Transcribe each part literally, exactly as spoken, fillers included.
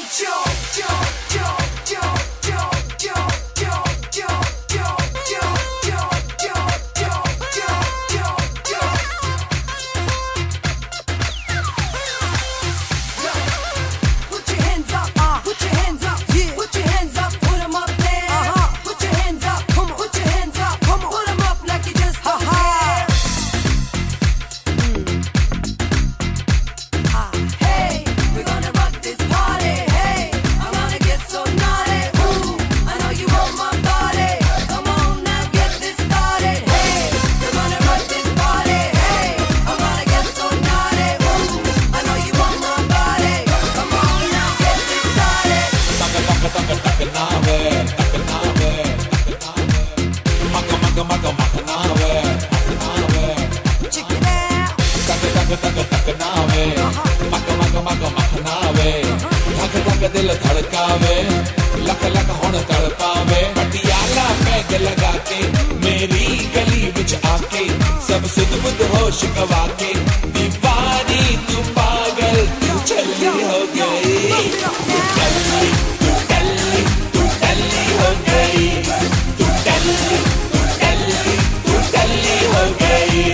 दिल धड़कावे लख लख हुण तड़पावे पटियाला पैग लगा के मेरी गली विच आके सब सुध बुध होश गवा के दीवानी तू पागल तू चली हो गई तू टल्ली तू टल्ली तू टल्ली हो गई तू टल्ली तू टल्ली तू टल्ली हो गई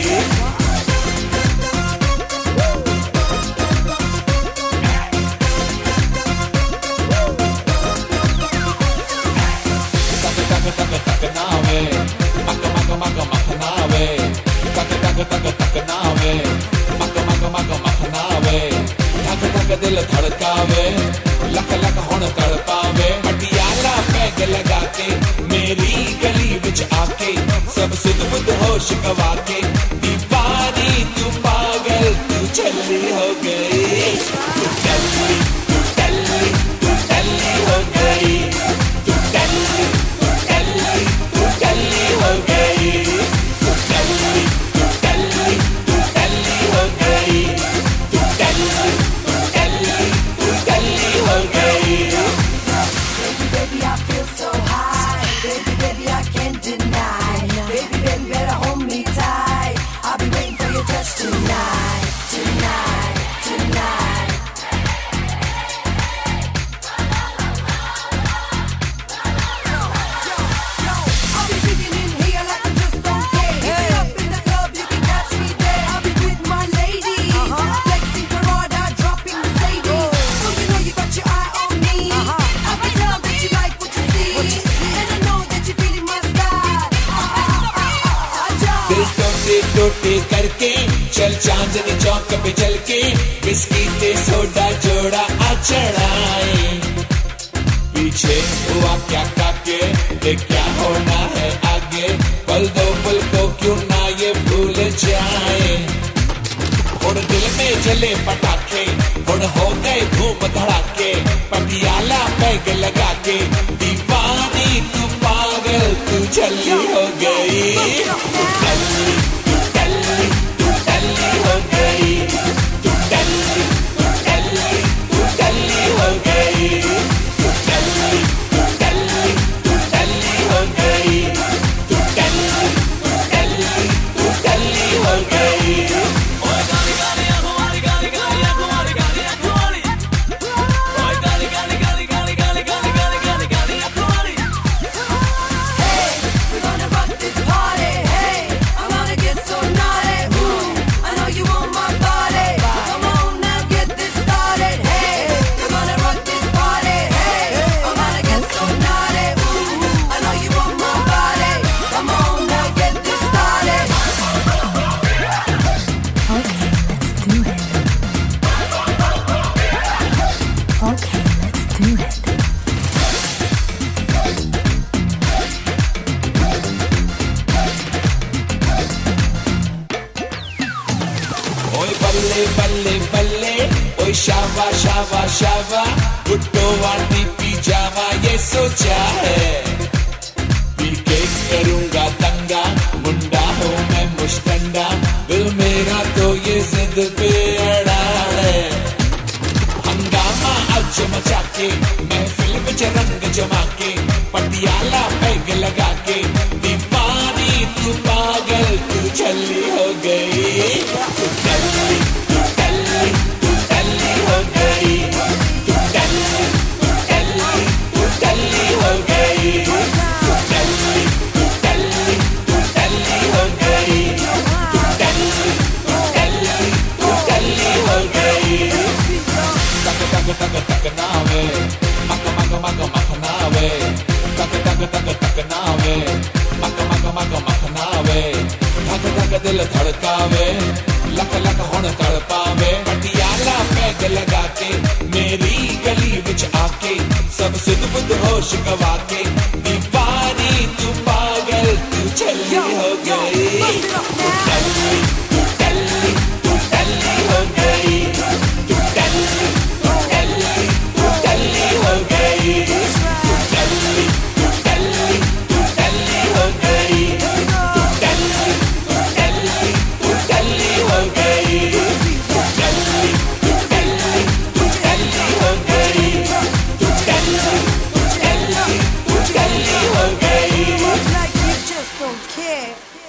तक तक नावे मक मक मक मक नावे तक तक तक तक नावे मक मक मक मक नावे धक धक दिल धड़कावे लख लख हुण तड़पावे पटियाला पैग लगा के मेरी गली विच आके सब सुध बुध होश गवा के दीवानी तू पागल तू चली हो गई तू टल्ली तू टल्ली तू टल्ली हो गई तू टल्ली तू टल्ली हो गई तू टल्ली तू टल्ली तू टल्ली हो गई तू टल्ली तू टल्ली तू टल्ली हो गई Baby, baby, I feel so high. Baby, baby, I can't deny. Baby, baby, better hold me tight. I'll be waiting for your touch tonight, tonight, tonight. I'll be digging in here like I just don't care. Hit it up in the club, you can catch me there. I'll be with my ladies, flexing Prada, dropping Mercedes. So you know you got your eye on me. I can tell that you like what you see, and I know that you're feeling my style. दिल टोटे टोटे करके चल चांदनी चौक पे चल के बिस्की ते soda जोड़ा आ चढ़ाए पीछे हुआ क्या काके देख क्या होना है आगे पल दो पल को क्यों ना ये भूल जाए और दिल में जले पटाखे और हो गए धूम धड़ाके पटियाला पैग लगा के दीवानी तू पागल तू चली हो गई तू टल्ली तू टल्ली तू टल्ली हो गई तू टल्ली तू टल्ली तू टल्ली हो गई तू टल्ली तू टल्ली तू टल्ली हो गई तू टल्ली तू टल्ली तू टल्ली हो गई We're gonna rock this party. Hey, I'm gonna get so naughty. Ooh, I know you want my body. Come on now, get this started. Hey, we're gonna rock this party. Hey, I'm gonna get so naughty. Ooh, I know you want my body. Come on now, get this started. Okay, let's do it. Okay, let's do it. ओए बल्ले बल्ले बल्ले ओए शावा शावा शावा गुड्डो वाटी पीजामा ये सोचा है P के करूंगा दंगा मुंडा हूँ मैं मुश्तंडा दिल मेरा तो ये जिद पे अड़ा है हंगामा आज मचा के महफिल विच रंग जमा के पटियाला पैग लगा के दीवानी तू पागल तू चली हो गई तू टल्ली तू टल्ली तू टल्ली हो गई तू टल्ली तक नावे, मक मक मक मक नावे, तक तक तक तक नावे, मक मक मक मक नावे, धक धक दिल धड़कावे, लख लख हुण तड़पावे। पटियाला पैग लगा के मेरी गली विच आके सब सुध बुध होश गवा के, दीवानी तू पागल तू छल्ली हो गई, तू टल्ली तू टल्ली तू टल्ली हो गई, तू टल्ली तू टल्ली तू टल्ली हो गई, तू टल्ली तू टल्ली तू टल्ली हो गई, तू टल्ली तू टल्ली तू टल्ली हो गई, तू टल्ली तू टल्ली तू टल्ली हो गई, तू टल्ली तू टल्ली तू टल्ली हो गई। Like you just don't care.